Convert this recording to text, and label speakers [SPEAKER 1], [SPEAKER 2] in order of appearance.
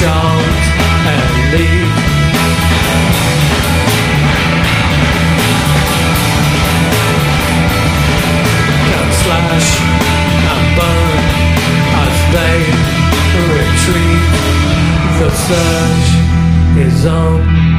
[SPEAKER 1] chant and leave. Can slash and burn as they retreat. The surge is on.